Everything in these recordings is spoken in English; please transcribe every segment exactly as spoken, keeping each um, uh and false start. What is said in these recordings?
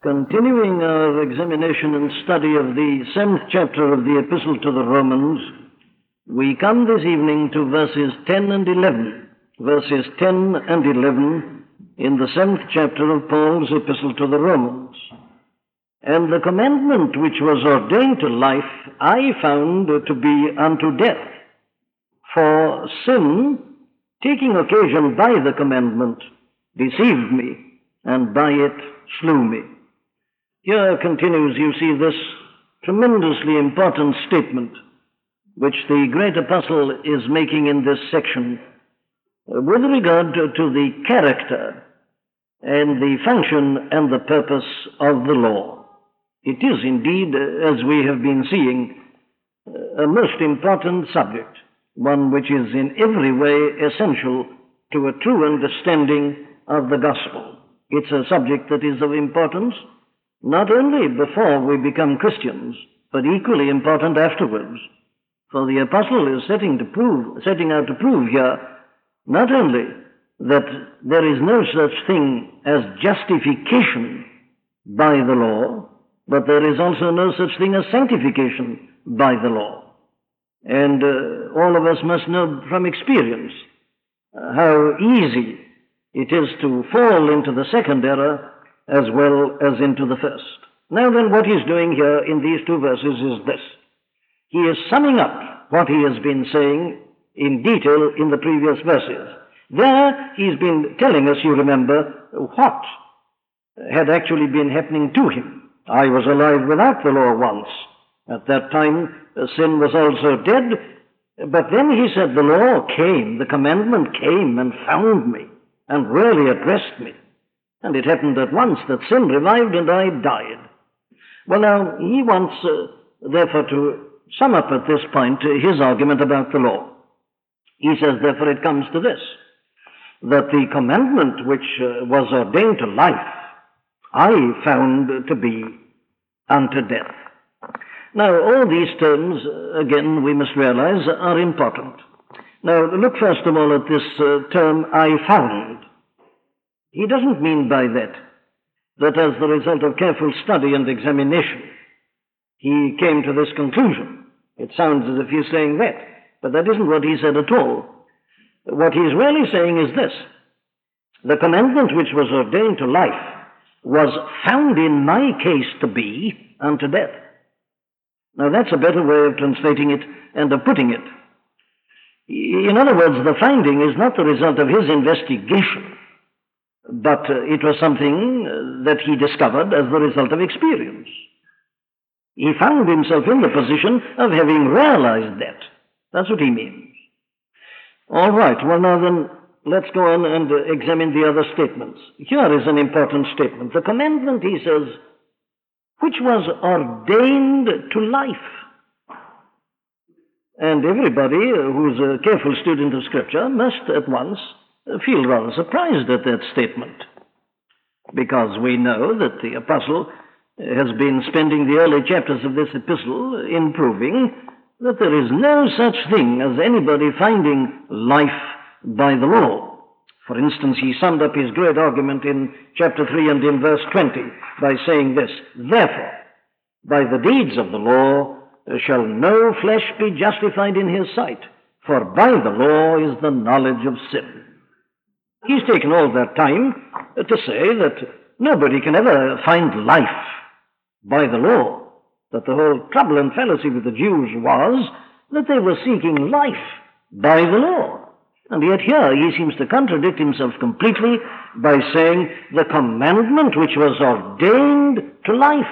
Continuing our examination and study of the seventh chapter of the Epistle to the Romans, we come this evening to verses ten and eleven. Verses ten and eleven in the seventh chapter of Paul's Epistle to the Romans. And the commandment which was ordained to life I found to be unto death. For sin, taking occasion by the commandment, deceived me, and by it slew me. Here continues, you see, this tremendously important statement which the great apostle is making in this section with regard to the character and the function and the purpose of the law. It is indeed, as we have been seeing, a most important subject, one which is in every way essential to a true understanding of the gospel. It's a subject that is of importance not only before we become Christians, but equally important afterwards. For the apostle is setting to prove, setting out to prove here not only that there is no such thing as justification by the law, but there is also no such thing as sanctification by the law. And uh, all of us must know from experience uh, how easy it is to fall into the second error as well as into the first. Now then, what he's doing here in these two verses is this. He is summing up what he has been saying in detail in the previous verses. There he's been telling us, you remember, what had actually been happening to him. I was alive without the law once. At that time, sin was also dead. But then he said the law came, the commandment came and found me and really addressed me. And it happened at once that sin revived and I died. Well, now, he wants, uh, therefore, to sum up at this point uh, his argument about the law. He says, therefore, it comes to this, that the commandment which uh, was ordained to life, I found to be unto death. Now, all these terms, uh, again, we must realize, are important. Now, look first of all at this uh, term, I found. He doesn't mean by that that as the result of careful study and examination, he came to this conclusion. It sounds as if he's saying that, but that isn't what he said at all. What he's really saying is this. The commandment which was ordained to life was found in my case to be unto death. Now that's a better way of translating it and of putting it. In other words, the finding is not the result of his investigation, but uh, it was something uh, that he discovered as the result of experience. He found himself in the position of having realized that. That's what he means. All right, well now then, let's go on and uh, examine the other statements. Here is an important statement. The commandment, he says, which was ordained to life. And everybody who's a careful student of Scripture must at once feel rather surprised at that statement, because we know that the apostle has been spending the early chapters of this epistle in proving that there is no such thing as anybody finding life by the law. For instance, he summed up his great argument in chapter three and in verse twenty by saying this, therefore, by the deeds of the law shall no flesh be justified in his sight, for by the law is the knowledge of sin. He's taken all that time to say that nobody can ever find life by the law, that the whole trouble and fallacy with the Jews was that they were seeking life by the law. And yet here he seems to contradict himself completely by saying the commandment which was ordained to life,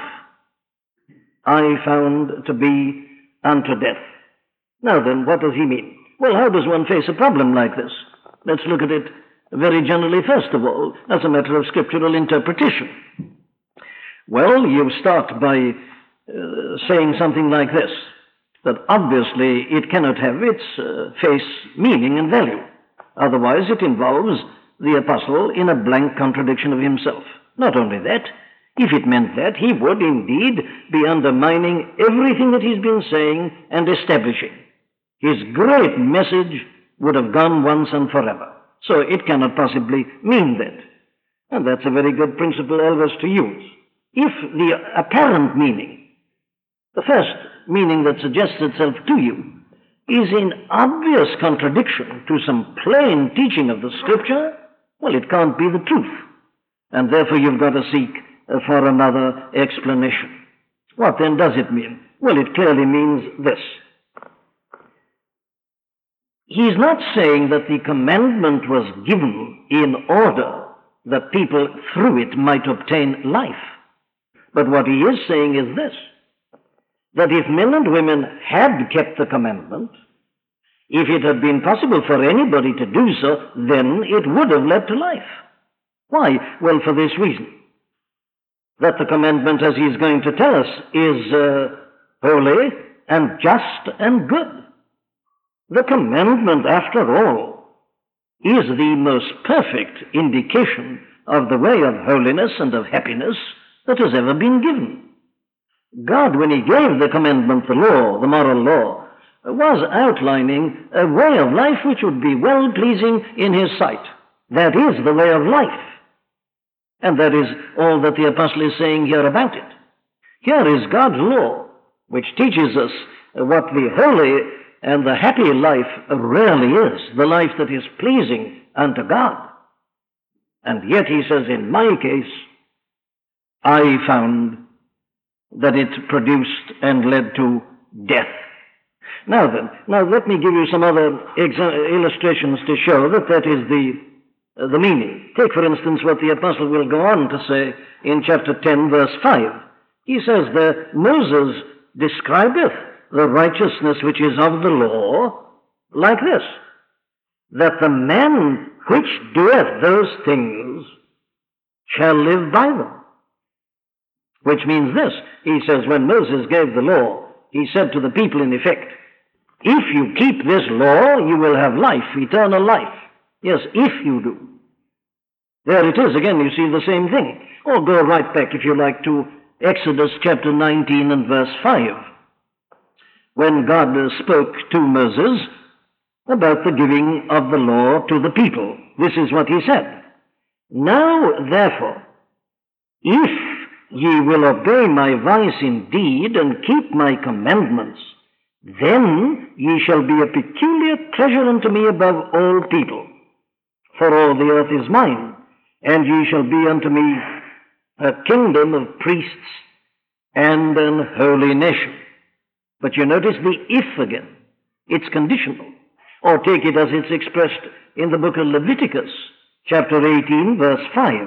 I found to be unto death. Now then, what does he mean? Well, how does one face a problem like this? Let's look at it very generally, first of all, as a matter of scriptural interpretation. Well, you start by uh, saying something like this, that obviously it cannot have its uh, face, meaning, and value. Otherwise, it involves the apostle in a blank contradiction of himself. Not only that, if it meant that, he would indeed be undermining everything that he's been saying and establishing. His great message would have gone once and forever. So it cannot possibly mean that. And that's a very good principle always to use. if the apparent meaning, the first meaning that suggests itself to you, is in obvious contradiction to some plain teaching of the Scripture, well, it can't be the truth. And therefore you've got to seek uh, for another explanation. What then does it mean? Well, it clearly means this. He's not saying that the commandment was given in order that people through it might obtain life. But what he is saying is this, that if men and women had kept the commandment, if it had been possible for anybody to do so, then it would have led to life. Why? Well, for this reason, that the commandment, as he's going to tell us, is uh, holy and just and good. The commandment, after all, is the most perfect indication of the way of holiness and of happiness that has ever been given. God, when he gave the commandment, the law, the moral law, was outlining a way of life which would be well-pleasing in his sight. That is the way of life. And that is all that the apostle is saying here about it. Here is God's law, which teaches us what the holy and the happy life really is, the life that is pleasing unto God. And yet he says, in my case, I found that it produced and led to death. Now then, now let me give you some other exa- illustrations to show that that is the, uh, the meaning. Take, for instance, what the apostle will go on to say in chapter ten, verse five. He says there, Moses describeth the righteousness which is of the law like this, that the man which doeth those things shall live by them. Which means this, he says, when Moses gave the law, he said to the people in effect, if you keep this law, you will have life, eternal life. Yes, if you do. There it is again, you see the same thing. Or go right back, if you like, to Exodus chapter nineteen and verse five, when God spoke to Moses about the giving of the law to the people. This is what he said. Now, therefore, if ye will obey my voice indeed and keep my commandments, then ye shall be a peculiar treasure unto me above all people. For all the earth is mine, and ye shall be unto me a kingdom of priests and an holy nation. But you notice the if again. It's conditional. Or take it as it's expressed in the book of Leviticus, chapter eighteen, verse five.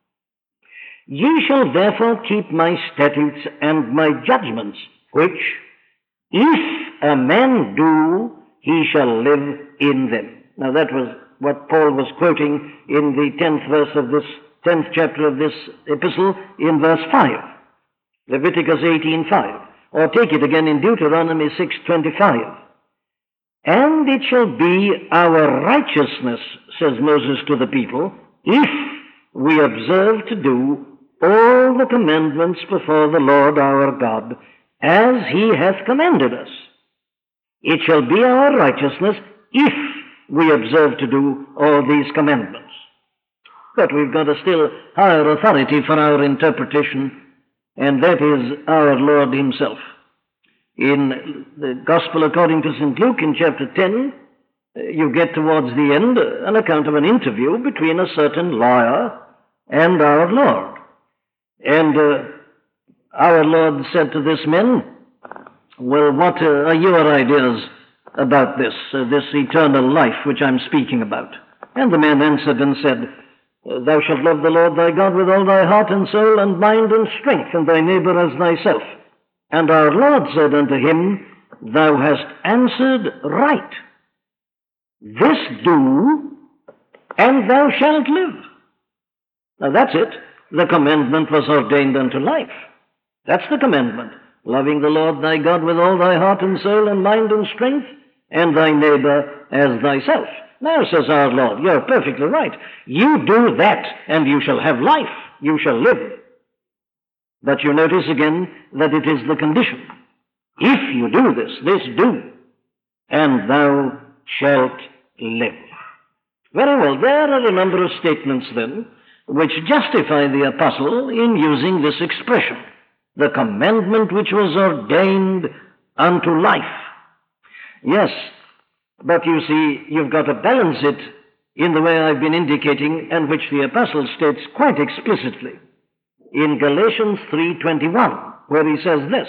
Ye shall therefore keep my statutes and my judgments, which, if a man do, he shall live in them. Now that was what Paul was quoting in the tenth verse of this, tenth chapter of this epistle, in verse five. Leviticus eighteen, five. Or take it again in Deuteronomy six, twenty-five. And it shall be our righteousness, says Moses to the people, if we observe to do all the commandments before the Lord our God, as he hath commanded us. It shall be our righteousness if we observe to do all these commandments. But we've got a still higher authority for our interpretation, and that is our Lord himself. In the Gospel according to Saint Luke, in chapter ten, you get towards the end an account of an interview between a certain lawyer and our Lord. And uh, our Lord said to this man, well, what uh, are your ideas about this, uh, this eternal life which I'm speaking about? And the man answered and said, thou shalt love the Lord thy God with all thy heart and soul and mind and strength, and thy neighbor as thyself. And our Lord said unto him, thou hast answered right. This do, and thou shalt live. Now that's it. The commandment was ordained unto life. That's the commandment. Loving the Lord thy God with all thy heart and soul and mind and strength, and thy neighbor as thyself. Now, says our Lord, you're perfectly right. You do that, and you shall have life. You shall live. But you notice again that it is the condition. If you do this, this do, and thou shalt live. Very well, there are a number of statements then which justify the apostle in using this expression, the commandment which was ordained unto life. Yes, but you see, you've got to balance it in the way I've been indicating, and which the apostle states quite explicitly in Galatians three twenty-one, where he says this: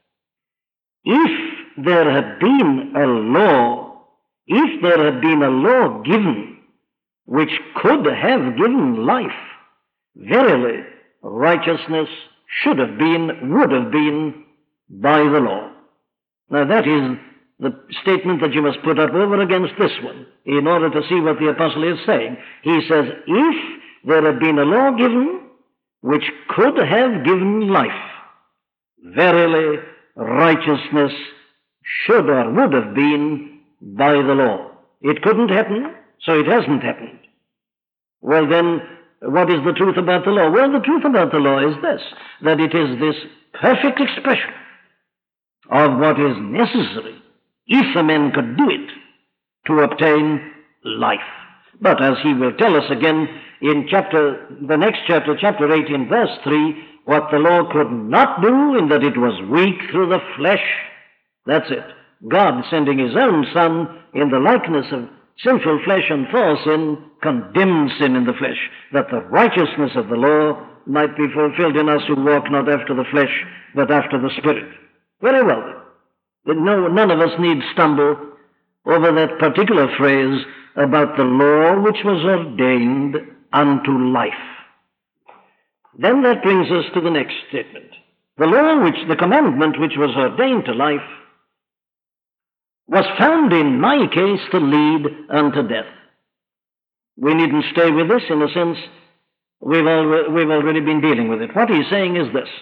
if there had been a law, if there had been a law given which could have given life, verily righteousness should have been, would have been by the law. Now that is the statement that you must put up over against this one in order to see what the apostle is saying. He says, if there had been a law given which could have given life, verily righteousness should or would have been by the law. It couldn't happen, so it hasn't happened. Well then, what is the truth about the law? Well, the truth about the law is this, that it is this perfect expression of what is necessary, if a man could do it, to obtain life. But as he will tell us again in chapter, the next chapter, chapter eighteen, verse three, what the law could not do, in that it was weak through the flesh. That's it. God sending his own Son in the likeness of sinful flesh and for sin, condemned sin in the flesh, that the righteousness of the law might be fulfilled in us who walk not after the flesh, but after the Spirit. Very well. No, none of us need stumble over that particular phrase about the law which was ordained unto life. Then that brings us to the next statement. The law which, the commandment which was ordained to life, was found in my case to lead unto death. We needn't stay with this. In a sense, we've, al- we've already been dealing with it. What he's saying is this.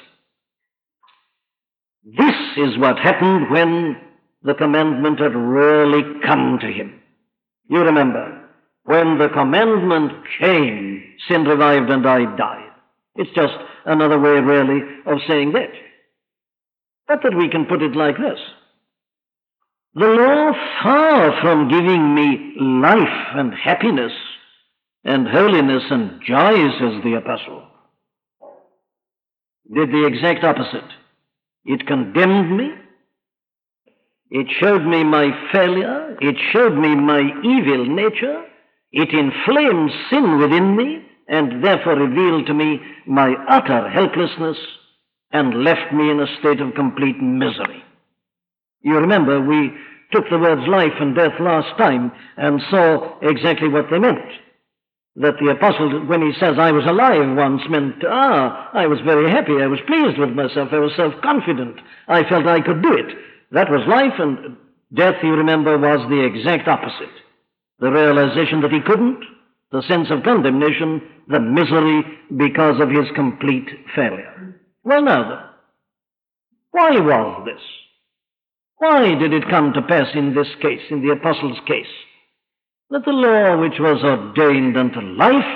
This is what happened when the commandment had really come to him. You remember, when the commandment came, sin revived and I died. It's just another way, really, of saying that. But that we can put it like this. The law, far from giving me life and happiness and holiness and joy, says the apostle, did the exact opposite. It condemned me. It showed me my failure. It showed me my evil nature. It inflamed sin within me and therefore revealed to me my utter helplessness and left me in a state of complete misery. You remember, we took the words life and death last time and saw exactly what they meant. That the apostle, when he says, I was alive once, meant, ah, I was very happy, I was pleased with myself, I was self-confident, I felt I could do it. That was life, and death, you remember, was the exact opposite. The realization that he couldn't, the sense of condemnation, the misery because of his complete failure. Well, now then, why was this? Why did it come to pass in this case, in the apostle's case, that the law which was ordained unto life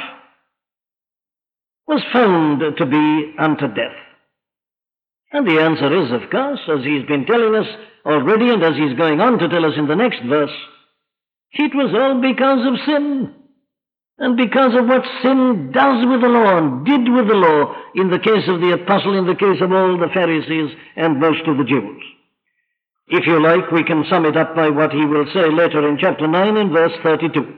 was found to be unto death? And the answer is, of course, as he's been telling us already and as he's going on to tell us in the next verse, it was all because of sin, and because of what sin does with the law and did with the law in the case of the apostle, in the case of all the Pharisees and most of the Jews. If you like, we can sum it up by what he will say later in chapter nine in verse thirty-two.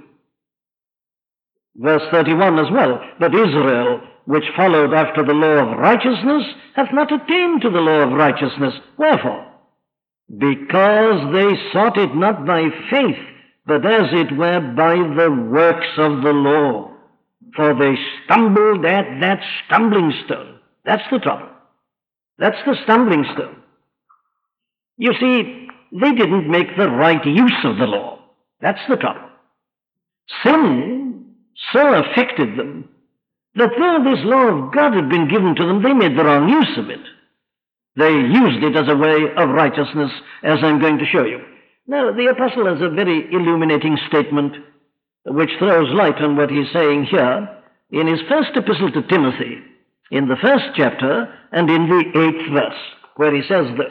Verse thirty-one as well. But Israel, which followed after the law of righteousness, hath not attained to the law of righteousness. Wherefore? Because they sought it not by faith, but as it were by the works of the law. For they stumbled at that stumbling stone. That's the trouble. That's the stumbling stone. You see, they didn't make the right use of the law. That's the trouble. Sin so affected them that though this law of God had been given to them, they made the wrong use of it. They used it as a way of righteousness, as I'm going to show you. Now, the apostle has a very illuminating statement which throws light on what he's saying here in his first epistle to Timothy, in the first chapter and in the eighth verse, where he says this: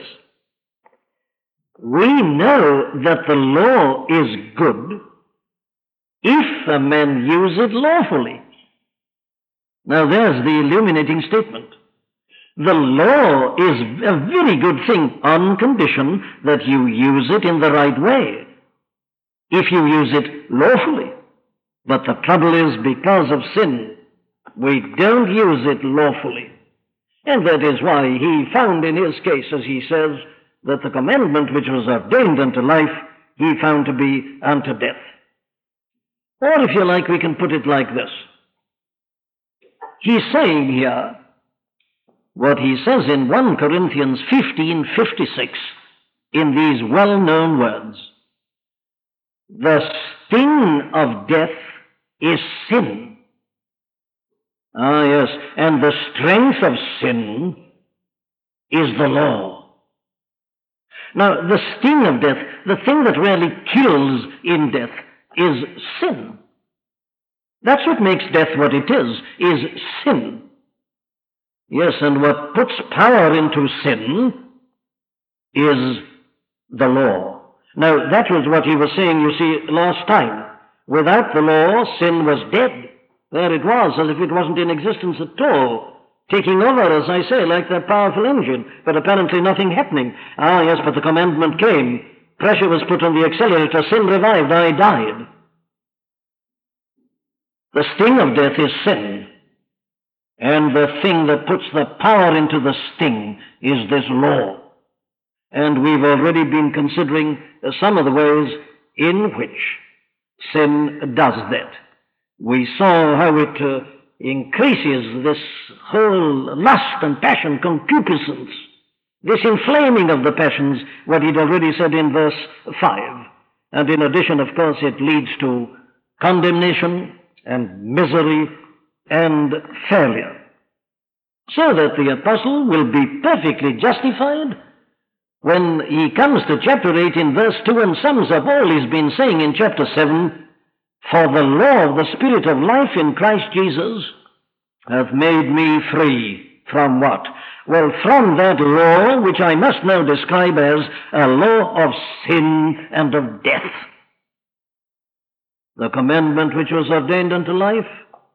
we know that the law is good if a man use it lawfully. Now there's the illuminating statement. The law is a very good thing on condition that you use it in the right way, if you use it lawfully. But the trouble is, because of sin, we don't use it lawfully. And that is why he found in his case, as he says, that the commandment which was ordained unto life, he found to be unto death. Or if you like, we can put it like this. He's saying here what he says in First Corinthians fifteen fifty-six in these well-known words. The sting of death is sin. Ah, yes, and the strength of sin is the law. Now, the sting of death, the thing that really kills in death, is sin. That's what makes death what it is, is sin. Yes, and what puts power into sin is the law. Now, that was what he was saying, you see, last time. Without the law, sin was dead. There it was, as if it wasn't in existence at all. Taking over, as I say, like that powerful engine, but apparently nothing happening. Ah, yes, but the commandment came. Pressure was put on the accelerator. Sin revived. I died. The sting of death is sin. And the thing that puts the power into the sting is this law. And we've already been considering some of the ways in which sin does that. We saw how it uh, increases this whole lust and passion, concupiscence, this inflaming of the passions, what he'd already said in verse five. And in addition, of course, it leads to condemnation and misery and failure. So that the apostle will be perfectly justified when he comes to chapter eight in verse two and sums up all he's been saying in chapter seven. For the law of the Spirit of life in Christ Jesus hath made me free from what? Well, from that law which I must now describe as a law of sin and of death. The commandment which was ordained unto life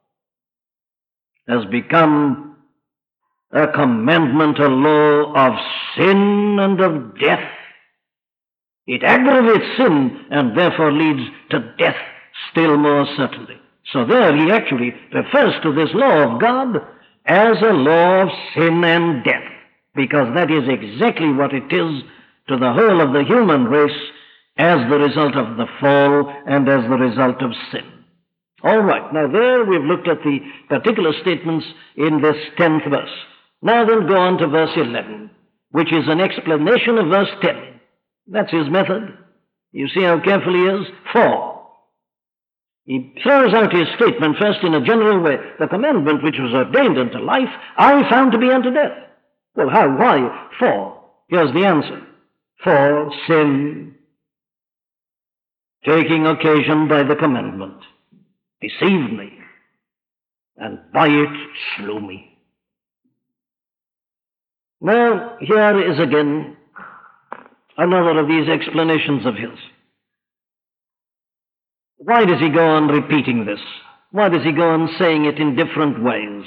has become a commandment, a law of sin and of death. It aggravates sin and therefore leads to death still more certainly. So there he actually refers to this law of God as a law of sin and death, because that is exactly what it is to the whole of the human race as the result of the fall and as the result of sin. All right, now there we've looked at the particular statements in this tenth verse. Now then go on to verse eleven, which is an explanation of verse ten. That's his method. You see how careful he is? For he throws out his statement first in a general way. The commandment which was ordained unto life, I found to be unto death. Well, how? Why? For. Here's the answer. For sin, taking occasion by the commandment, deceived me, and by it slew me. Now, here is again another of these explanations of his. Why does he go on repeating this? Why does he go on saying it in different ways?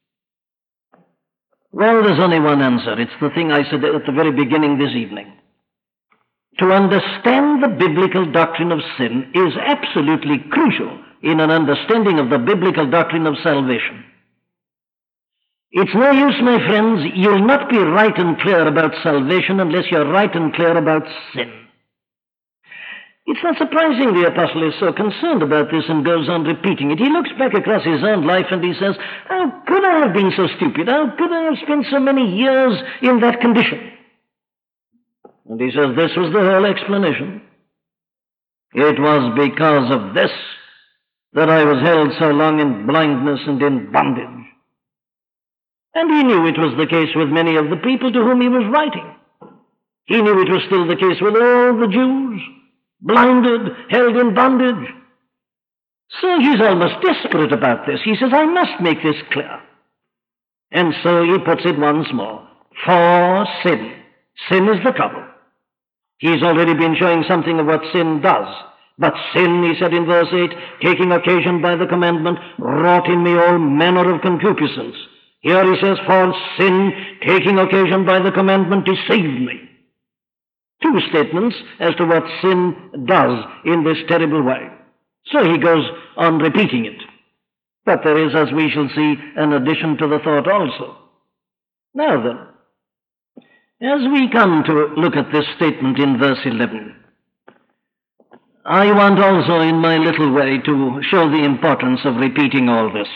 Well, there's only one answer. It's the thing I said at the very beginning this evening. To understand the biblical doctrine of sin is absolutely crucial in an understanding of the biblical doctrine of salvation. It's no use, my friends, you'll not be right and clear about salvation unless you're right and clear about sin. It's not surprising the apostle is so concerned about this and goes on repeating it. He looks back across his own life and he says, how could I have been so stupid? How could I have spent so many years in that condition? And he says this was the whole explanation. It was because of this that I was held so long in blindness and in bondage. And he knew it was the case with many of the people to whom he was writing. He knew it was still the case with all the Jews, blinded, held in bondage. So he's almost desperate about this. He says, I must make this clear. And so he puts it once more. For sin. Sin is the trouble. He's already been showing something of what sin does. But sin, he said in verse eight, taking occasion by the commandment, wrought in me all manner of concupiscence. Here he says, for sin, taking occasion by the commandment, deceived me. Two statements as to what sin does in this terrible way. So he goes on repeating it. But there is, as we shall see, an addition to the thought also. Now then, as we come to look at this statement in verse eleven, I want also in my little way to show the importance of repeating all this.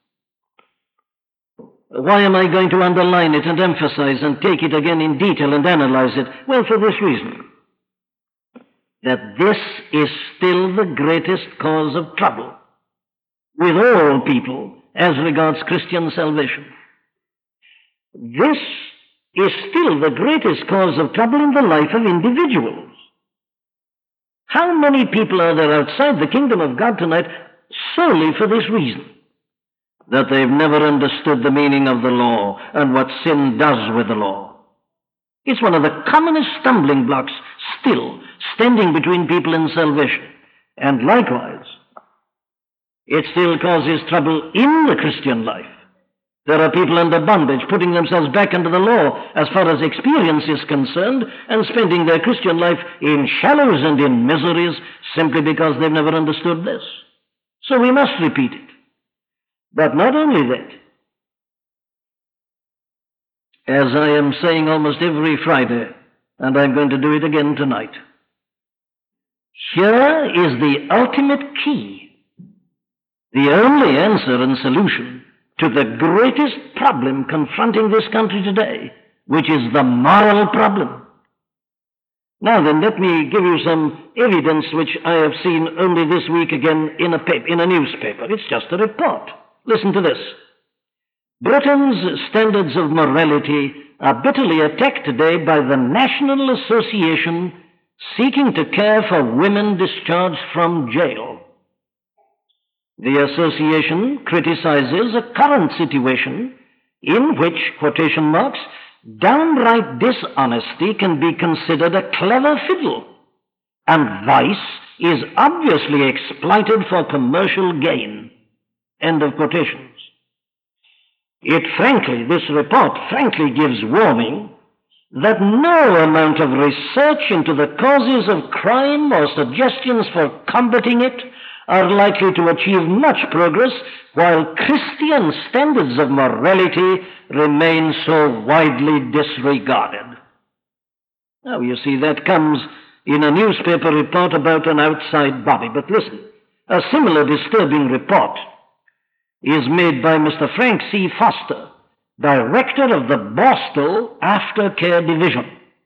Why am I going to underline it and emphasize and take it again in detail and analyze it? Well, for this reason, that this is still the greatest cause of trouble with all people as regards Christian salvation. This is still the greatest cause of trouble in the life of individuals. How many people are there outside the kingdom of God tonight solely for this reason? That they've never understood the meaning of the law and what sin does with the law. It's one of the commonest stumbling blocks still standing between people and salvation. And likewise, it still causes trouble in the Christian life. There are people under bondage putting themselves back under the law as far as experience is concerned and spending their Christian life in shallows and in miseries simply because they've never understood this. So we must repeat it. But not only that, as I am saying almost every Friday, and I'm going to do it again tonight, here is the ultimate key, the only answer and solution to the greatest problem confronting this country today, which is the moral problem. Now then, let me give you some evidence which I have seen only this week again in a, paper, in a newspaper. It's just a report. Listen to this. Britain's standards of morality are bitterly attacked today by the National Association seeking to care for women discharged from jail. The association criticizes a current situation in which, quotation marks, downright dishonesty can be considered a clever fiddle, and vice is obviously exploited for commercial gain. End of quotations. It frankly, this report frankly gives warning that no amount of research into the causes of crime or suggestions for combating it are likely to achieve much progress while Christian standards of morality remain so widely disregarded. Now, you see, that comes in a newspaper report about an outside body. But listen, a similar disturbing report is made by Mister Frank C. Foster, director of the Borstal Aftercare Division.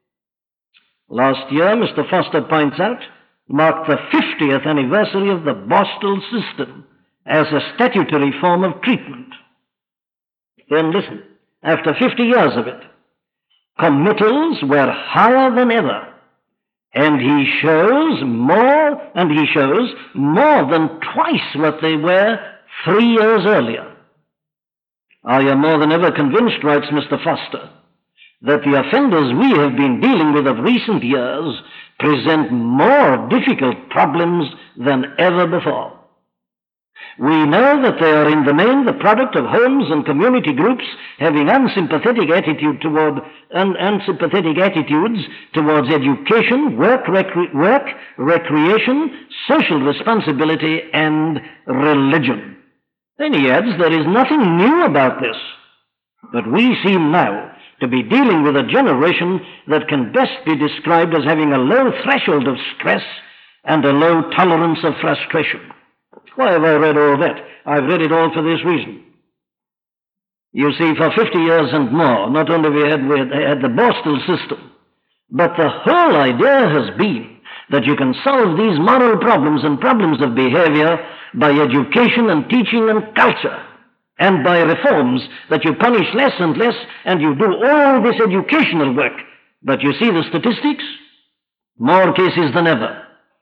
Last year, Mister Foster points out, marked the fiftieth anniversary of the Borstal system as a statutory form of treatment. Then listen, after fifty years of it, committals were higher than ever, and he shows more, and he shows more than twice what they were three years earlier. I am more than ever convinced, writes Mister Foster, that the offenders we have been dealing with of recent years present more difficult problems than ever before. We know that they are in the main the product of homes and community groups having unsympathetic attitude toward un, unsympathetic attitudes towards education, work, recre, work, recreation, social responsibility, and religion. Then he adds, there is nothing new about this, but we seem now to be dealing with a generation that can best be described as having a low threshold of stress and a low tolerance of frustration. Why have I read all that? I've read it all for this reason. You see, for fifty years and more, not only we had, we had the Borstal system, but the whole idea has been that you can solve these moral problems and problems of behavior by education and teaching and culture, and by reforms that you punish less and less, and you do all this educational work. But you see the statistics? More cases than ever.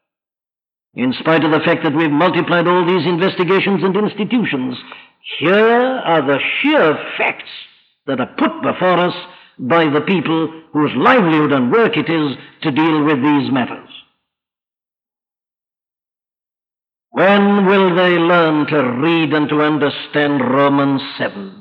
In spite of the fact that we've multiplied all these investigations and institutions, here are the sheer facts that are put before us by the people whose livelihood and work it is to deal with these matters. When will they learn to read and to understand Romans seven?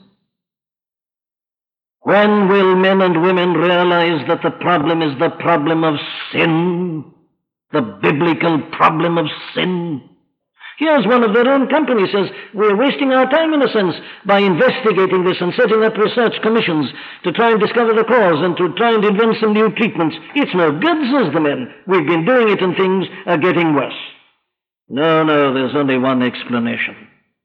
When will men and women realize that the problem is the problem of sin, the biblical problem of sin? Here's one of their own company says, we're wasting our time in a sense by investigating this and setting up research commissions to try and discover the cause and to try and invent some new treatments. It's no good, says the men. We've been doing it and things are getting worse. No, no, there's only one explanation.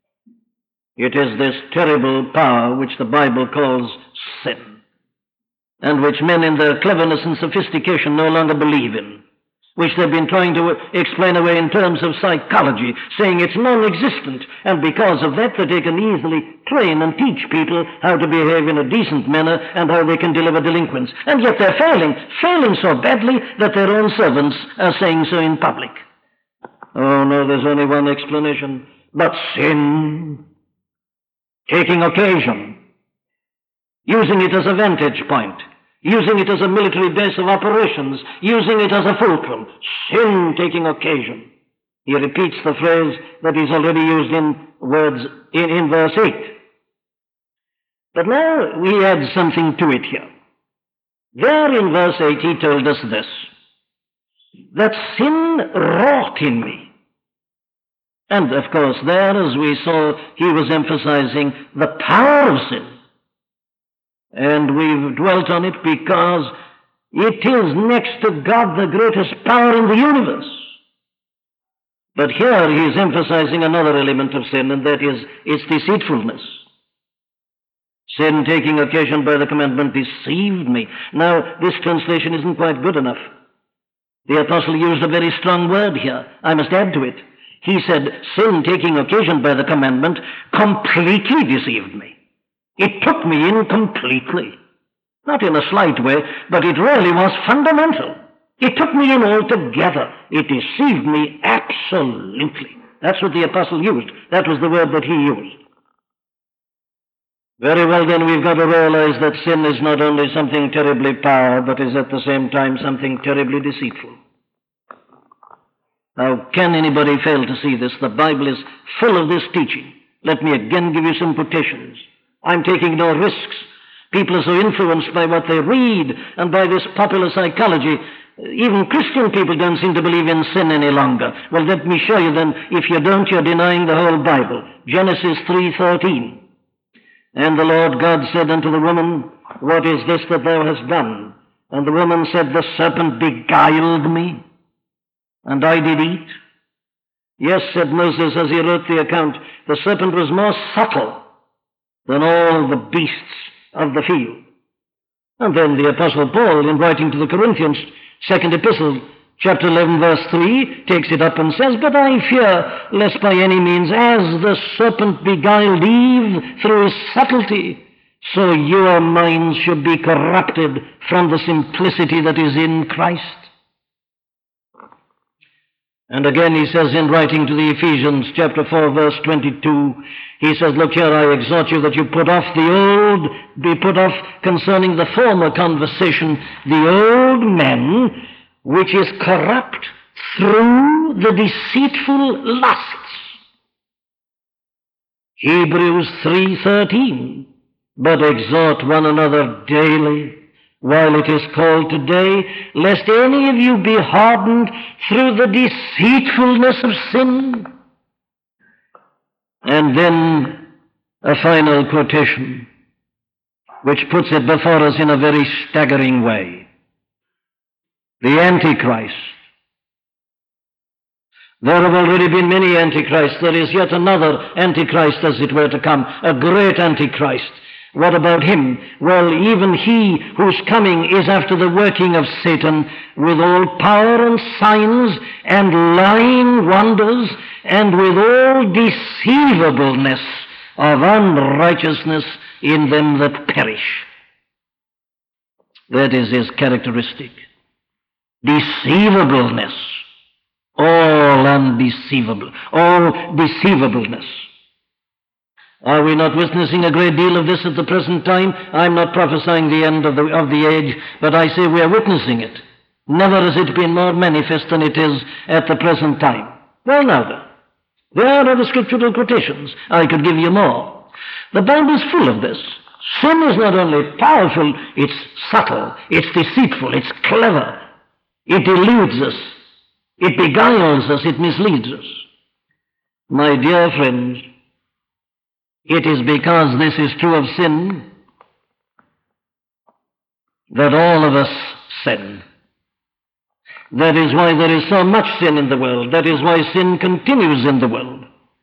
It is this terrible power which the Bible calls sin, and which men in their cleverness and sophistication no longer believe in, which they've been trying to explain away in terms of psychology, saying it's non-existent, and because of that they can easily train and teach people how to behave in a decent manner and how they can deliver delinquents. And yet they're failing, failing so badly that their own servants are saying so in public. Oh no, there's only one explanation. But sin, taking occasion, using it as a vantage point, using it as a military base of operations, using it as a fulcrum, sin taking occasion. He repeats the phrase that he's already used in words in, in verse eight. But now we add something to it here. There in verse eight he told us this, that sin wrought in me. And of course there, as we saw, he was emphasizing the power of sin. And we've dwelt on it because it is next to God the greatest power in the universe. But here he is emphasizing another element of sin, and that is its deceitfulness. Sin taking occasion by the commandment deceived me. Now, this translation isn't quite good enough. The apostle used a very strong word here. I must add to it. He said, sin taking occasion by the commandment completely deceived me. It took me in completely. Not in a slight way, but it really was fundamental. It took me in altogether. It deceived me absolutely. That's what the apostle used. That was the word that he used. Very well, then, we've got to realize that sin is not only something terribly powerful, but is at the same time something terribly deceitful. How can anybody fail to see this? The Bible is full of this teaching. Let me again give you some quotations. I'm taking no risks. People are so influenced by what they read and by this popular psychology. Even Christian people don't seem to believe in sin any longer. Well, let me show you then, if you don't, you're denying the whole Bible. Genesis three thirteen. And the Lord God said unto the woman, what is this that thou hast done? And the woman said, the serpent beguiled me, and I did eat. Yes, said Moses as he wrote the account, the serpent was more subtle than all the beasts of the field. And then the Apostle Paul, in writing to the Corinthians, second epistle, chapter eleven, verse three, takes it up and says, but I fear lest by any means, as the serpent beguiled Eve through his subtlety, so your minds should be corrupted from the simplicity that is in Christ. And again he says in writing to the Ephesians, chapter four, verse twenty-two, he says, look here, I exhort you that you put off the old, be put off concerning the former conversation, the old man, which is corrupt through the deceitful lusts. Hebrews three thirteen, but exhort one another daily, while it is called today, lest any of you be hardened through the deceitfulness of sin. And then a final quotation, which puts it before us in a very staggering way. The Antichrist. There have already been many Antichrists. There is yet another Antichrist, as it were, to come, a great Antichrist. What about him? Well, even he whose coming is after the working of Satan, with all power and signs and lying wonders, and with all deceivableness of unrighteousness in them that perish. That is his characteristic. Deceivableness. All undeceivable. All deceivableness. Are we not witnessing a great deal of this at the present time? I'm not prophesying the end of the, of the age, but I say we are witnessing it. Never has it been more manifest than it is at the present time. Well, now then, There are the scriptural quotations. I could give you more. The Bible is full of this. Sin is not only powerful, it's subtle, it's deceitful, it's clever. It deludes us, it beguiles us, it misleads us. My dear friends, it is because this is true of sin that all of us sin. That is why there is so much sin in the world. That is why sin continues in the world.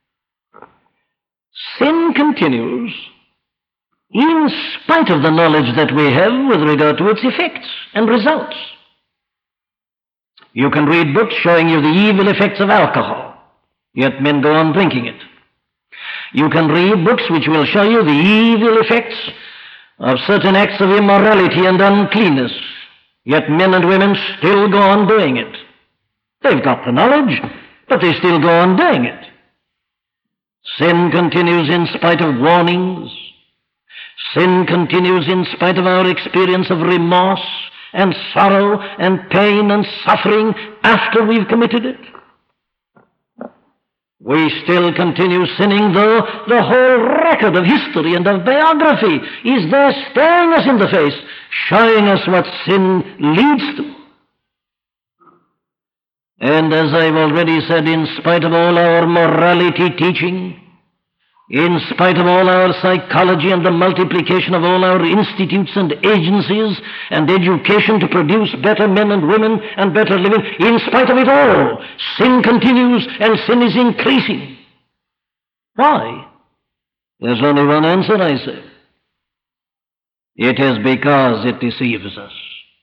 Sin continues in spite of the knowledge that we have with regard to its effects and results. You can read books showing you the evil effects of alcohol, yet men go on drinking it. You can read books which will show you the evil effects of certain acts of immorality and uncleanness, yet men and women still go on doing it. They've got the knowledge, but they still go on doing it. Sin continues in spite of warnings. Sin continues in spite of our experience of remorse and sorrow and pain and suffering after we've committed it. We still continue sinning, though the whole record of history and of biography is there staring us in the face, showing us what sin leads to. And as I've already said, in spite of all our morality teaching, in spite of all our psychology and the multiplication of all our institutes and agencies and education to produce better men and women and better living, in spite of it all, sin continues and sin is increasing. Why? There's only one answer, I say. It is because it deceives us.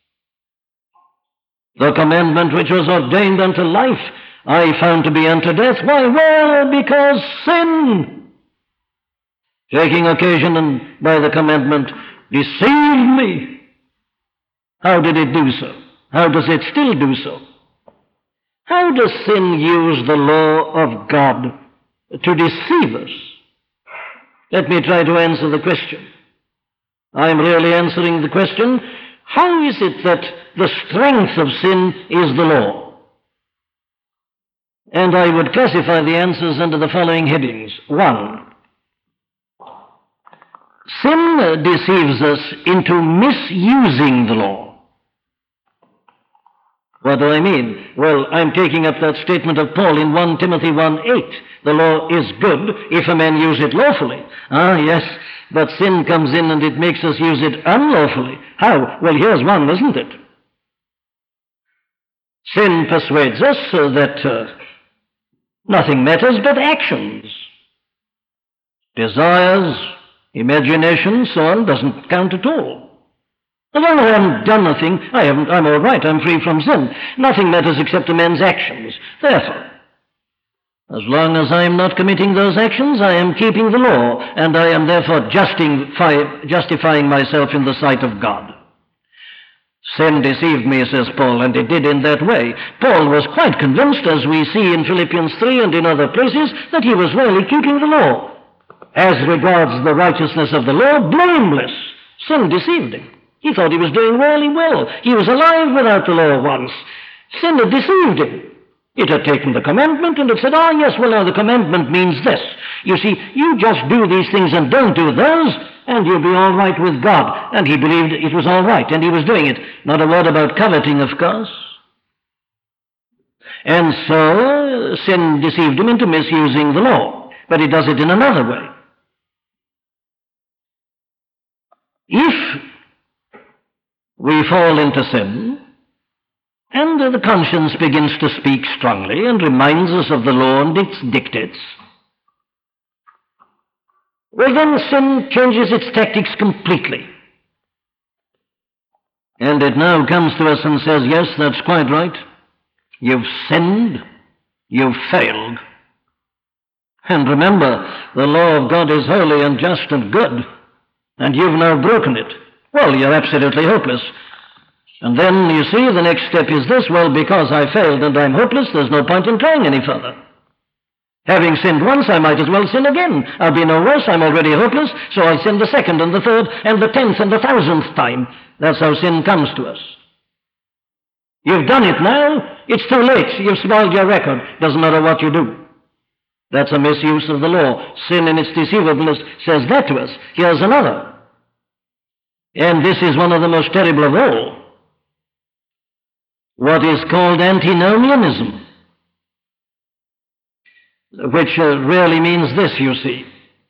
The commandment which was ordained unto life, I found to be unto death. Why? Well, because sin, taking occasion and by the commandment, deceived me. How did it do so? How does it still do so? How does sin use the law of God to deceive us? Let me try to answer the question. I'm really answering the question, how is it that the strength of sin is the law? And I would classify the answers under the following headings. One, sin deceives us into misusing the law. What do I mean? Well, I'm taking up that statement of Paul in First Timothy one eight. The law is good if a man use it lawfully. Ah, yes, but sin comes in and it makes us use it unlawfully. How? Well, here's one, isn't it? Sin persuades us uh, that uh, nothing matters but actions. Desires, imagination, so on, doesn't count at all. As long as I haven't done nothing, I haven't, I'm all right, I'm free from sin. Nothing matters except a man's actions. Therefore, as long as I am not committing those actions, I am keeping the law, and I am therefore justify, justifying myself in the sight of God. Sin deceived me, says Paul, and it did in that way. Paul was quite convinced, as we see in Philippians three and in other places, that he was really keeping the law. As regards the righteousness of the law, blameless. Sin deceived him. He thought he was doing really well. He was alive without the law once. Sin had deceived him. It had taken the commandment and it said, ah, yes, well, now the commandment means this. You see, you just do these things and don't do those, and you'll be all right with God. And he believed it was all right, and he was doing it. Not a word about coveting, of course. And so sin deceived him into misusing the law. But he does it in another way. If we fall into sin, and the conscience begins to speak strongly and reminds us of the law and its dictates, well, then sin changes its tactics completely. And it now comes to us and says, yes, that's quite right. You've sinned, you've failed. And remember, the law of God is holy and just and good, and you've now broken it. Well, you're absolutely hopeless. And then, you see, the next step is this, well, because I failed and I'm hopeless, there's no point in trying any further. Having sinned once, I might as well sin again. I'll be no worse, I'm already hopeless, so I'll sin the second and the third and the tenth and the thousandth time. That's how sin comes to us. You've done it now, it's too late, you've spoiled your record. Doesn't matter what you do. That's a misuse of the law. Sin in its deceivableness says that to us. Here's another. And this is one of the most terrible of all. What is called antinomianism, which uh, really means this, you see.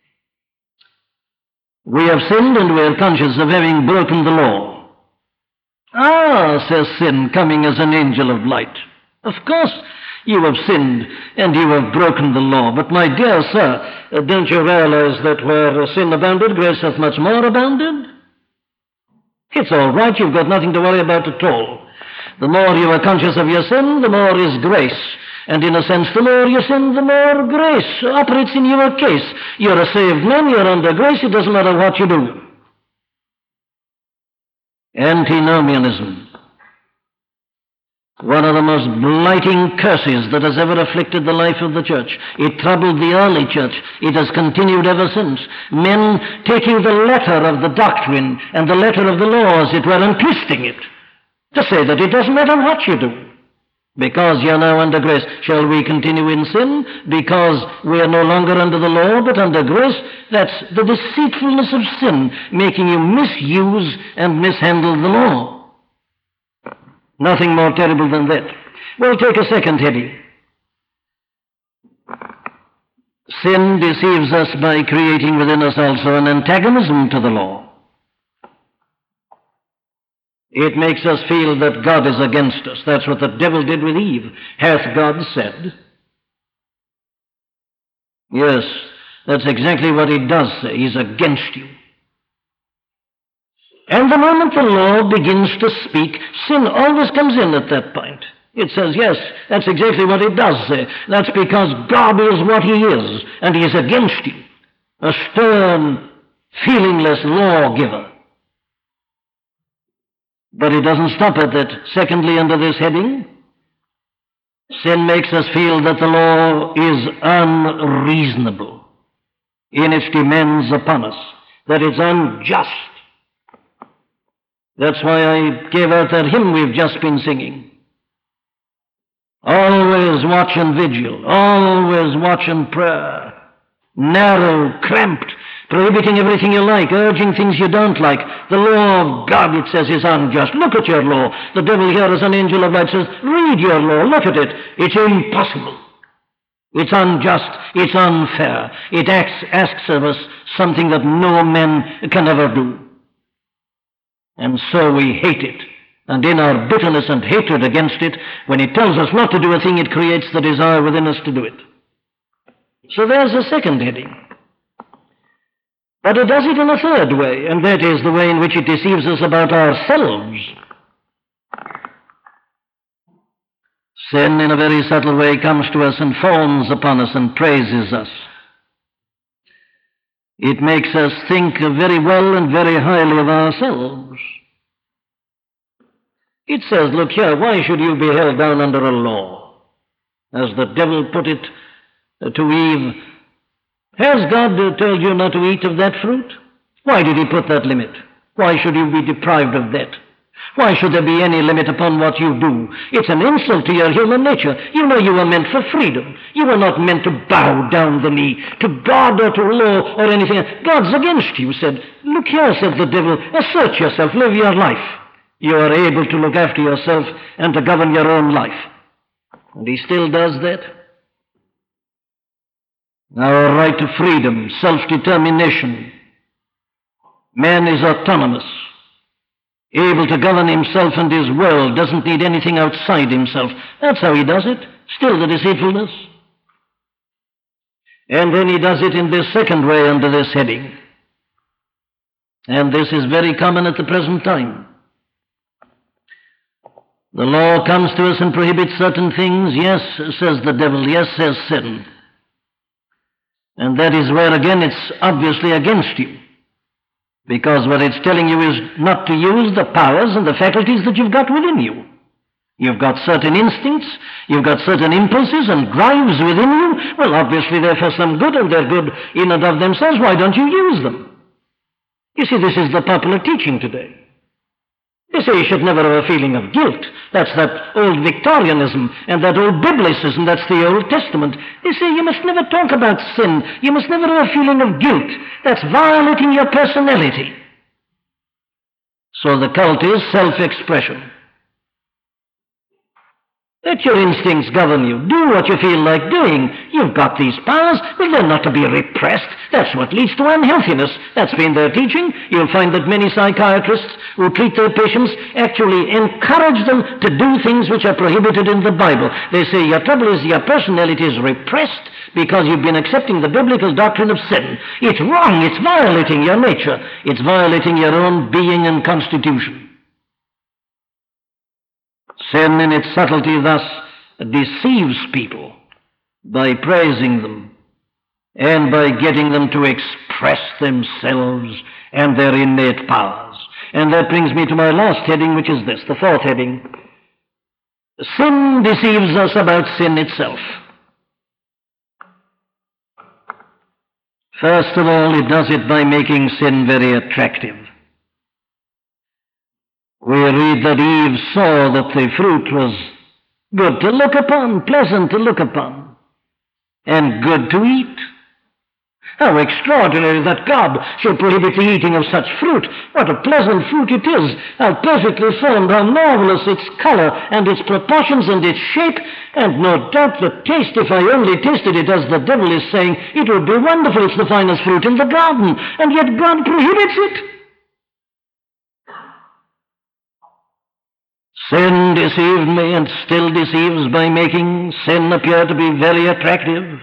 We have sinned and we are conscious of having broken the law. Ah, says sin, coming as an angel of light. Of course, you have sinned and you have broken the law. But my dear sir, uh, don't you realize that where sin abounded, grace hath much more abounded? It's all right, you've got nothing to worry about at all. The more you are conscious of your sin, the more is grace. And in a sense, the more you sin, the more grace operates in your case. You're a saved man, you're under grace, it doesn't matter what you do. Antinomianism. One of the most blighting curses that has ever afflicted the life of the church. It troubled the early church. It has continued ever since. Men taking the letter of the doctrine and the letter of the law, as it were, and twisting it to say that it doesn't matter what you do. Because you're now under grace, shall we continue in sin? Because we are no longer under the law, but under grace? That's the deceitfulness of sin, making you misuse and mishandle the law. Nothing more terrible than that. Well, take a second heading. Sin deceives us by creating within us also an antagonism to the law. It makes us feel that God is against us. That's what the devil did with Eve. Hath God said? Yes, that's exactly what he does say. He's against you. And the moment the law begins to speak, sin always comes in at that point. It says, yes, that's exactly what it does say. That's because God is what he is, and he is against you. A stern, feelingless lawgiver. But it doesn't stop at that. Secondly, under this heading, sin makes us feel that the law is unreasonable in its demands upon us, that it's unjust. That's why I gave out that hymn we've just been singing. Always watch and vigil, always watch and prayer. Narrow, cramped, prohibiting everything you like, urging things you don't like. The law of God, it says, is unjust. Look at your law. The devil here as an angel of light says, read your law, look at it. It's impossible. It's unjust. It's unfair. It acts, asks of us something that no man can ever do. And so we hate it. And in our bitterness and hatred against it, when it tells us not to do a thing, it creates the desire within us to do it. So there's a second heading. But it does it in a third way, and that is the way in which it deceives us about ourselves. Sin, in a very subtle way, comes to us and fawns upon us and praises us. It makes us think very well and very highly of ourselves. It says, look here, why should you be held down under a law? As the devil put it to Eve, has God told you not to eat of that fruit? Why did he put that limit? Why should you be deprived of that? Why should there be any limit upon what you do? It's an insult to your human nature. You know you were meant for freedom. You were not meant to bow down the knee to God or to law or anything. God's against you, said. Look here, said the devil, assert yourself, live your life. You are able to look after yourself and to govern your own life. And he still does that. Our right to freedom, self-determination. Man is autonomous, able to govern himself and his world, doesn't need anything outside himself. That's how he does it. Still the deceitfulness. And then he does it in this second way under this heading. And this is very common at the present time. The law comes to us and prohibits certain things. Yes, says the devil. Yes, says sin. And that is where, again, it's obviously against you. Because what it's telling you is not to use the powers and the faculties that you've got within you. You've got certain instincts, you've got certain impulses and drives within you. Well, obviously they're for some good, and they're good in and of themselves. Why don't you use them? You see, this is the popular teaching today. They say you should never have a feeling of guilt. That's that old Victorianism and that old Biblicism. That's the Old Testament. They say you must never talk about sin. You must never have a feeling of guilt. That's violating your personality. So the cult is self-expression. Let your instincts govern you. Do what you feel like doing. You've got these powers. Well, they're not to be repressed. That's what leads to unhealthiness. That's been their teaching. You'll find that many psychiatrists who treat their patients actually encourage them to do things which are prohibited in the Bible. They say your trouble is your personality is repressed because you've been accepting the biblical doctrine of sin. It's wrong. It's violating your nature. It's violating your own being and constitution. Sin in its subtlety thus deceives people by praising them and by getting them to express themselves and their innate powers. And that brings me to my last heading, which is this, the fourth heading. Sin deceives us about sin itself. First of all, it does it by making sin very attractive. We read that Eve saw that the fruit was good to look upon, pleasant to look upon, and good to eat. How extraordinary that God should prohibit the eating of such fruit. What a pleasant fruit it is. How perfectly formed, how marvelous its color and its proportions and its shape. And no doubt the taste, if I only tasted it as the devil is saying, it would be wonderful. It's the finest fruit in the garden. And yet God prohibits it. Sin deceived me and still deceives by making sin appear to be very attractive.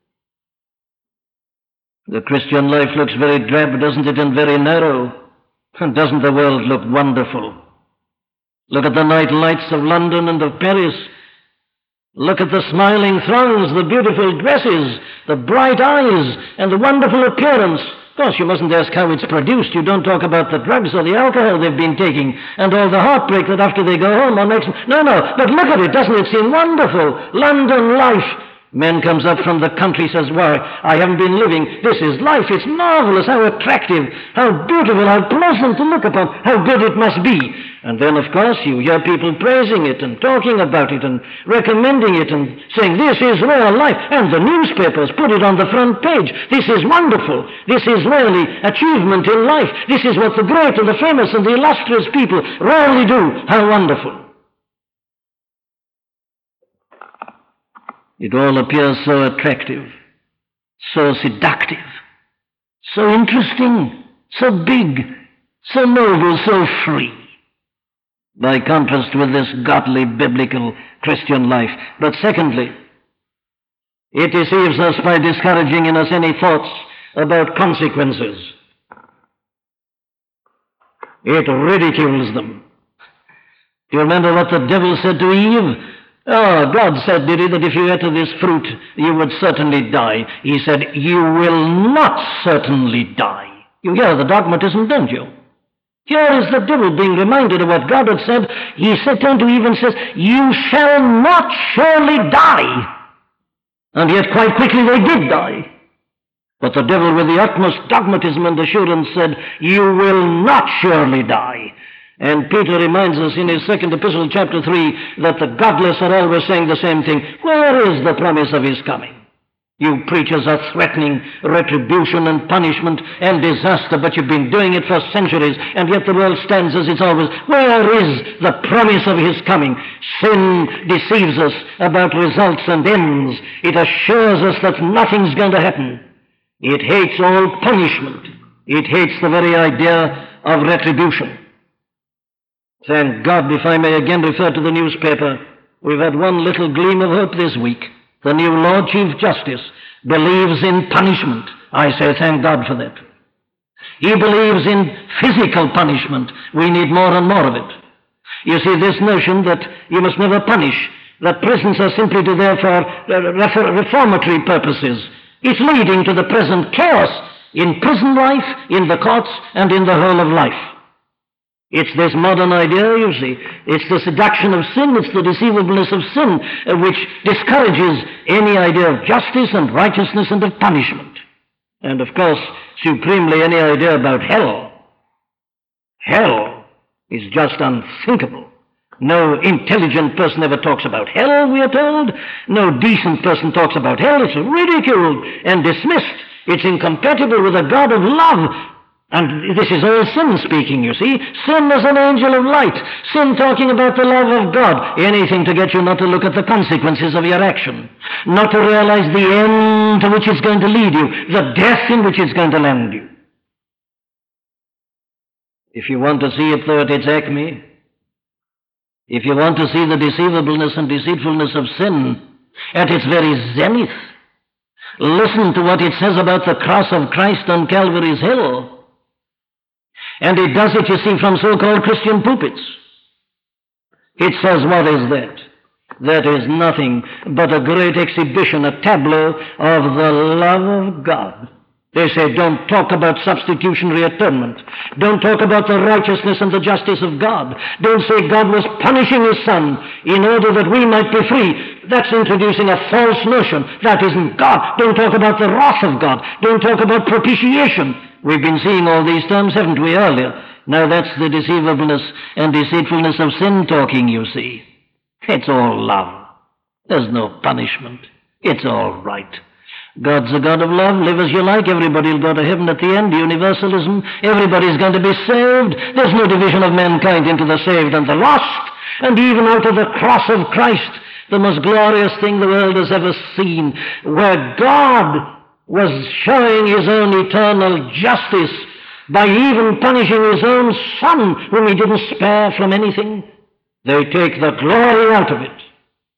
The Christian life looks very drab, doesn't it, and very narrow. And doesn't the world look wonderful? Look at the night lights of London and of Paris. Look at the smiling throngs, the beautiful dresses, the bright eyes, and the wonderful appearance. Of course, you mustn't ask how it's produced. You don't talk about the drugs or the alcohol they've been taking and all the heartbreak that after they go home or next... No, no, but look at it. Doesn't it seem wonderful? London life. Man comes up from the country, says, why, I haven't been living. This is life. It's marvelous. How attractive, how beautiful, how pleasant to look upon, how good it must be. And then, of course, you hear people praising it and talking about it and recommending it and saying, this is real life. And the newspapers put it on the front page. This is wonderful. This is really achievement in life. This is what the great and the famous and the illustrious people rarely do. How wonderful. It all appears so attractive, so seductive, so interesting, so big, so noble, so free, by contrast with this godly, biblical Christian life. But secondly, it deceives us by discouraging in us any thoughts about consequences. It ridicules them. Do you remember what the devil said to Eve? Oh, God said, did he, that if you ate of this fruit, you would certainly die. He said, you will not certainly die. You hear the dogmatism, don't you? Here is the devil being reminded of what God had said. He said, turned to Eve and says, you shall not surely die. And yet quite quickly they did die. But the devil, with the utmost dogmatism and assurance, said, you will not surely die. And Peter reminds us in his second epistle, chapter three, that the godless are always saying the same thing. Where is the promise of his coming? You preachers are threatening retribution and punishment and disaster, but you've been doing it for centuries, and yet the world stands as it's always. Where is the promise of his coming? Sin deceives us about results and ends. It assures us that nothing's going to happen. It hates all punishment. It hates the very idea of retribution. Thank God, if I may again refer to the newspaper, we've had one little gleam of hope this week. The new Lord Chief Justice believes in punishment. I say thank God for that. He believes in physical punishment. We need more and more of it. You see, this notion that you must never punish, that prisons are simply to there for reformatory purposes, it's leading to the present chaos in prison life, in the courts, and in the whole of life. It's this modern idea, you see. It's the seduction of sin, it's the deceivableness of sin, uh, which discourages any idea of justice and righteousness and of punishment. And, of course, supremely any idea about hell. Hell. is just unthinkable. No intelligent person ever talks about hell, we are told. No decent person talks about hell. It's ridiculed and dismissed. It's incompatible with a God of love. And this is all sin speaking, you see. Sin as an angel of light. Sin talking about the love of God. Anything to get you not to look at the consequences of your action. Not to realize the end to which it's going to lead you. The death in which it's going to land you. If you want to see it though at its acme, if you want to see the deceivableness and deceitfulness of sin at its very zenith, listen to what it says about the cross of Christ on Calvary's Hill. And it does it, you see, from so-called Christian pulpits. It says, what is that? That is nothing but a great exhibition, a tableau of the love of God. They say, don't talk about substitutionary atonement. Don't talk about the righteousness and the justice of God. Don't say God was punishing his Son in order that we might be free. That's introducing a false notion. That isn't God. Don't talk about the wrath of God. Don't talk about propitiation. We've been seeing all these terms, haven't we, earlier? Now that's the deceivableness and deceitfulness of sin talking, you see. It's all love. There's no punishment. It's all right. God's a God of love. Live as you like. Everybody will go to heaven at the end. Universalism. Everybody's going to be saved. There's no division of mankind into the saved and the lost. And even out of the cross of Christ, the most glorious thing the world has ever seen, where God was showing his own eternal justice by even punishing his own Son, whom he didn't spare from anything. They take the glory out of it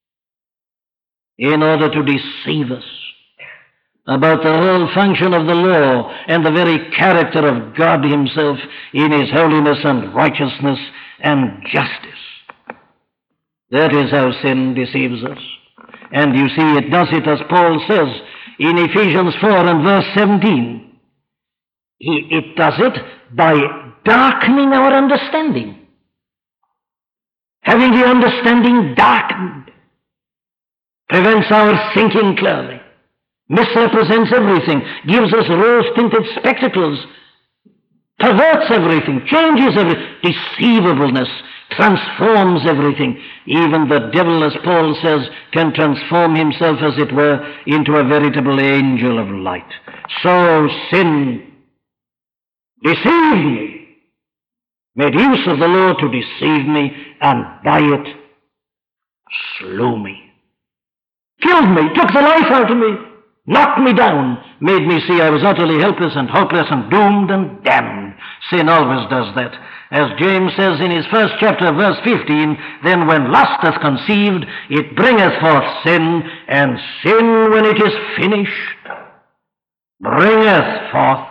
in order to deceive us about the whole function of the law and the very character of God himself in his holiness and righteousness and justice. That is how sin deceives us. And you see, it does it, as Paul says in Ephesians four and verse seventeen. He, it does it by darkening our understanding. Having the understanding darkened prevents our thinking clearly, misrepresents everything, gives us rose-tinted spectacles, perverts everything, changes everything. Deceivableness transforms everything. Even the devil, as Paul says, can transform himself, as it were, into a veritable angel of light. So sin deceived me, made use of the law to deceive me, and by it slew me, killed me, took the life out of me, knocked me down, made me see I was utterly helpless and hopeless and doomed and damned. Sin always does that. As James says in his first chapter, verse fifteen, then when lust hath conceived, it bringeth forth sin, and sin, when it is finished, bringeth forth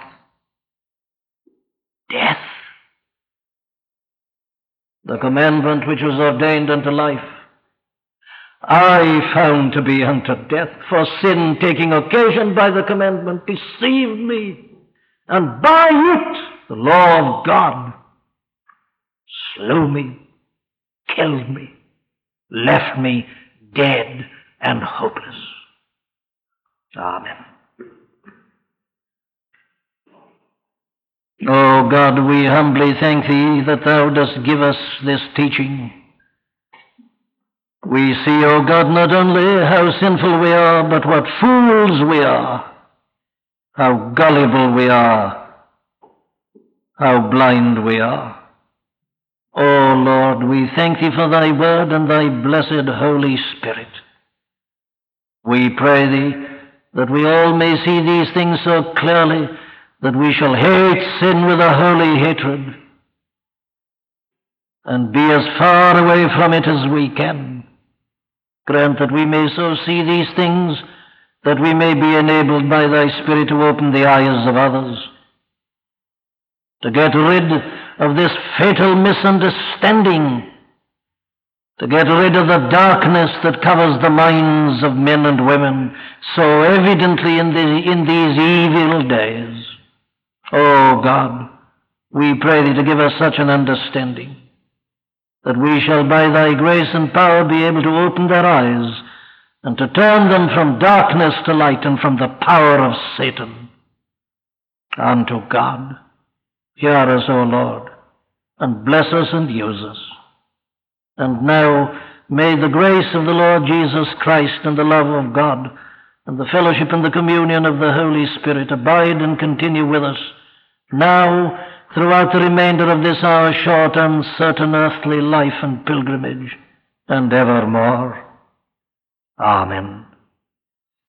death. The commandment which was ordained unto life, I found to be unto death, for sin, taking occasion by the commandment, deceived me, and by it the law of God slew me, killed me, left me dead and hopeless. Amen. O God, we humbly thank thee that thou dost give us this teaching. We see, O God, not only how sinful we are, but what fools we are, how gullible we are, how blind we are. O Lord, we thank thee for thy word and thy blessed Holy Spirit. We pray thee that we all may see these things so clearly that we shall hate sin with a holy hatred and be as far away from it as we can. Grant that we may so see these things that we may be enabled by thy Spirit to open the eyes of others, to get rid of this fatal misunderstanding, to get rid of the darkness that covers the minds of men and women so evidently in, the, in these evil days. Oh God, we pray thee to give us such an understanding that we shall by thy grace and power be able to open their eyes and to turn them from darkness to light and from the power of Satan unto God. Hear us, O Lord, and bless us and use us. And now, may the grace of the Lord Jesus Christ and the love of God and the fellowship and the communion of the Holy Spirit abide and continue with us, now, throughout the remainder of this our short, uncertain earthly life and pilgrimage, and evermore. Amen.